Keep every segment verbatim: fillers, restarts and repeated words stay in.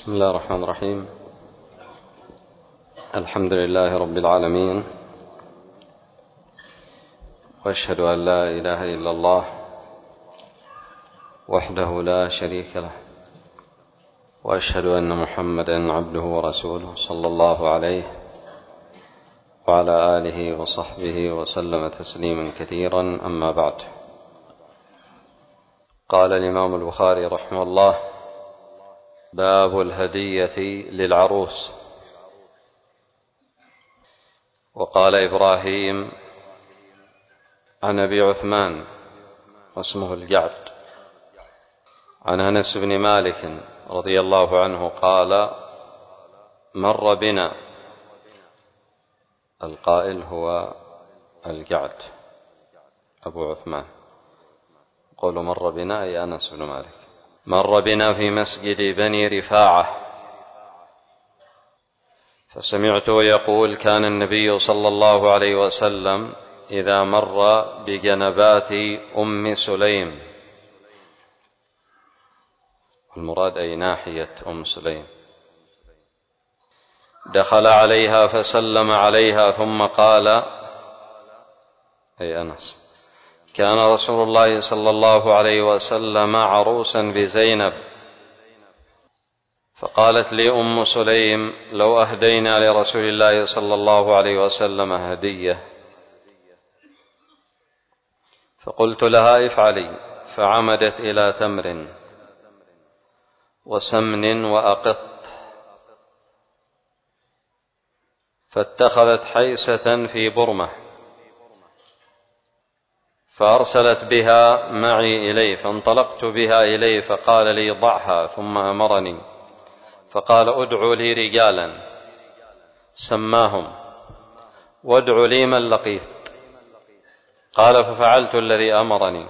بسم الله الرحمن الرحيم. الحمد لله رب العالمين، وأشهد أن لا إله إلا الله وحده لا شريك له، وأشهد أن محمدا عبده ورسوله صلى الله عليه وعلى آله وصحبه وسلم تسليما كثيرا. أما بعد، قال الإمام البخاري رحمه الله: باب الهدية للعروس. وقال إبراهيم عن أبي عثمان واسمه الجعد عن أنس بن مالك رضي الله عنه قال: مر بنا، القائل هو الجعد أبو عثمان، قولوا مر بنا أي أنس بن مالك. مر بنا في مسجد بني رفاعة فسمعته يقول: كان النبي صلى الله عليه وسلم إذا مر بجنبات أم سليم، المراد أي ناحية أم سليم، دخل عليها فسلم عليها ثم قال، أي أنس: كان رسول الله صلى الله عليه وسلم عروسا بزينب، فقالت لي أم سليم: لو أهدينا لرسول الله صلى الله عليه وسلم هدية، فقلت لها: افعلي، فعمدت إلى تمر وسمن وأقط، فاتخذت حيسة في برمة فأرسلت بها معي إليه، فانطلقت بها إليه فقال لي: ضعها، ثم أمرني فقال: ادعوا لي رجالا سماهم وادعوا لي من لقيت. قال: ففعلت الذي أمرني،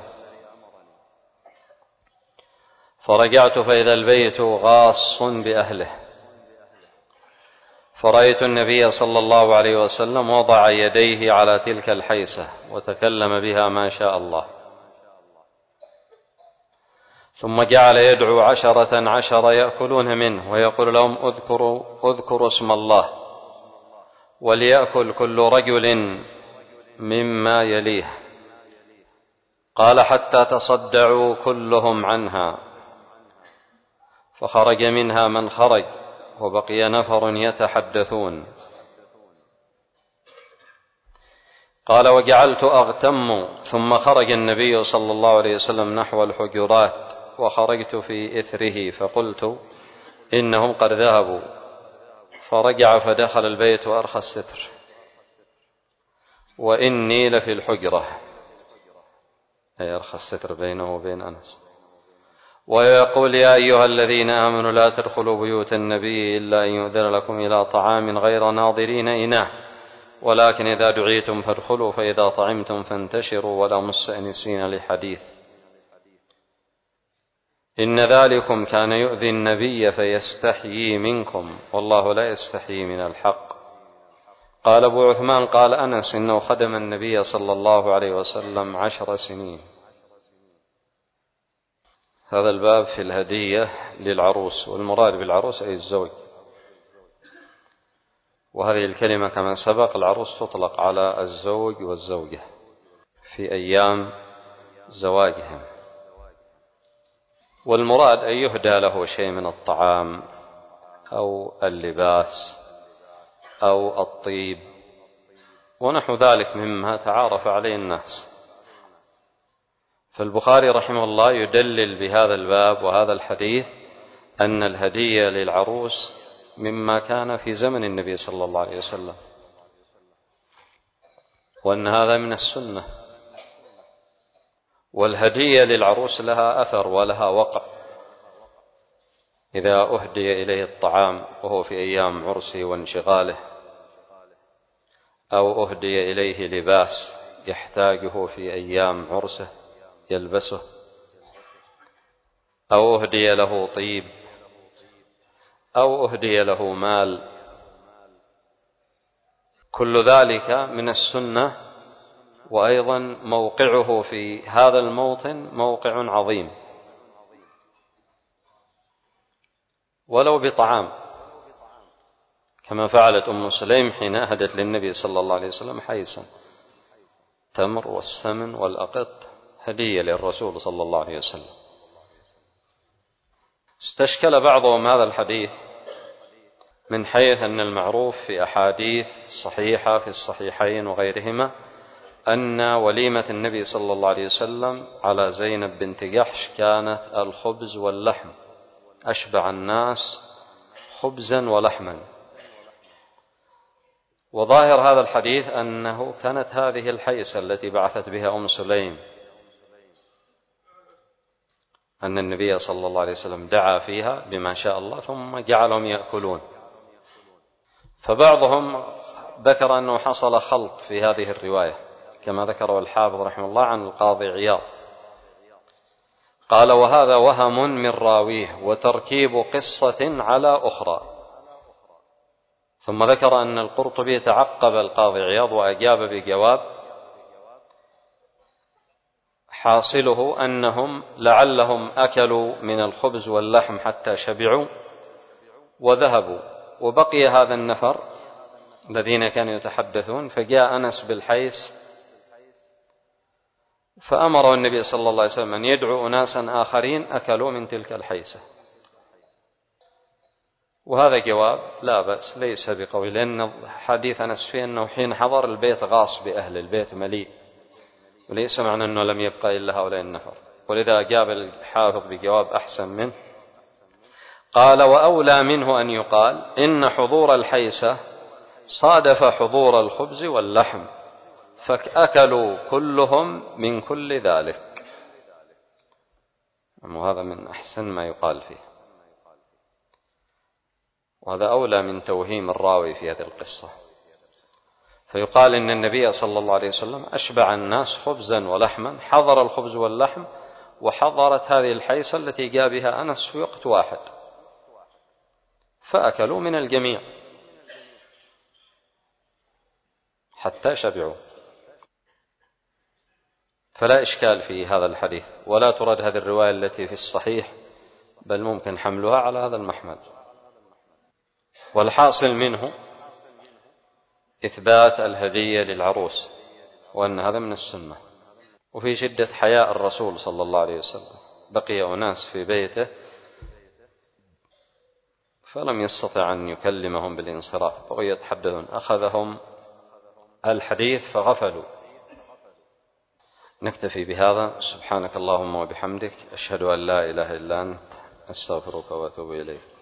فرجعت فإذا البيت غاص بأهله، فرأيت النبي صلى الله عليه وسلم وضع يديه على تلك الحيسة وتكلم بها ما شاء الله، ثم جعل يدعو عشرة عشر يأكلون منه ويقول لهم: اذكروا, اذكروا اسم الله، وليأكل كل رجل مما يليه. قال: حتى تصدعوا كلهم عنها، فخرج منها من خرج وبقي نفر يتحدثون. قال: وجعلت أغتم، ثم خرج النبي صلى الله عليه وسلم نحو الحجرات، وخرجت في إثره، فقلت: إنهم قد ذهبوا. فرجع فدخل البيت وأرخى الستر، وإني لفي الحجرة، أي أرخى الستر بينه وبين أنس، ويقول: يا أيها الذين آمنوا لا تدخلوا بيوت النبي إلا أن يؤذن لكم إلى طعام غير ناظرين إناه، ولكن إذا دعيتم فادخلوا، فإذا طعمتم فانتشروا ولا مستأنسين لحديث، إن ذلكم كان يؤذي النبي فيستحيي منكم، والله لا يستحيي من الحق. قال أبو عثمان: قال أنس: إنه خدم النبي صلى الله عليه وسلم عشر سنين. هذا الباب في الهدية للعروس، والمراد بالعروس أي الزوج، وهذه الكلمة كما سبق العروس تطلق على الزوج والزوجة في أيام زواجهم، والمراد أن يهدى له شيء من الطعام أو اللباس أو الطيب ونحو ذلك مما تعارف عليه الناس. فالبخاري رحمه الله يدلل بهذا الباب وهذا الحديث أن الهدية للعروس مما كان في زمن النبي صلى الله عليه وسلم، وأن هذا من السنة، والهدية للعروس لها أثر ولها وقع. إذا أهدي إليه الطعام وهو في أيام عرسه وانشغاله، أو أهدي إليه لباس يحتاجه في أيام عرسه يلبسه، أو أهدي له طيب، أو أهدي له مال، كل ذلك من السنة، وأيضا موقعه في هذا الموطن موقع عظيم، ولو بطعام، كما فعلت أم سليم حين أهدت للنبي صلى الله عليه وسلم حيسا، تمر والسمن والأقط هدية للرسول صلى الله عليه وسلم. استشكل بعضهم هذا الحديث من حيث أن المعروف في أحاديث صحيحة في الصحيحين وغيرهما أن وليمة النبي صلى الله عليه وسلم على زينب بنت جحش كانت الخبز واللحم، أشبع الناس خبزا ولحما. وظاهر هذا الحديث أنه كانت هذه الحيسة التي بعثت بها أم سليم، أن النبي صلى الله عليه وسلم دعا فيها بما شاء الله ثم جعلهم يأكلون. فبعضهم ذكر أنه حصل خلط في هذه الرواية كما ذكره الحافظ رحمه الله عن القاضي عياض، قال وهذا وهم من راويه وتركيب قصة على أخرى. ثم ذكر أن القرطبي تعقب القاضي عياض وأجاب بجواب حاصله أنهم لعلهم أكلوا من الخبز واللحم حتى شبعوا وذهبوا، وبقي هذا النفر الذين كانوا يتحدثون، فجاء أنس بالحيس فأمره النبي صلى الله عليه وسلم أن يدعو أناسا آخرين أكلوا من تلك الحيسة. وهذا جواب لا بأس ليس بقوي، لأن حديث أنس فيه أنه حين حضر البيت غاص بأهل البيت مليء، وليس معنى أنه لم يبقى إلا هؤلاء النفر، ولذا جاب الحافظ بجواب أحسن منه. قال وأولى منه أن يقال إن حضور الحيسة صادف حضور الخبز واللحم فأكلوا كلهم من كل ذلك، وهذا من أحسن ما يقال فيه، وهذا أولى من توهيم الراوي في هذه القصة. فيقال إن النبي صلى الله عليه وسلم أشبع الناس خبزا ولحما، حضر الخبز واللحم وحضرت هذه الحيسة التي جاء بها أنس في وقت واحد، فأكلوا من الجميع حتى شبعوا. فلا إشكال في هذا الحديث، ولا ترد هذه الرواية التي في الصحيح، بل ممكن حملها على هذا المحمل. والحاصل منه إثبات الهدية للعروس، وأن هذا من السنة. وفي شدة حياء الرسول صلى الله عليه وسلم بقي أناس في بيته فلم يستطع أن يكلمهم بالانصراف، فهو يتحدثون، أخذهم الحديث فغفلوا. نكتفي بهذا. سبحانك اللهم وبحمدك، أشهد أن لا إله إلا أنت، أستغفرك وأتوب إليك.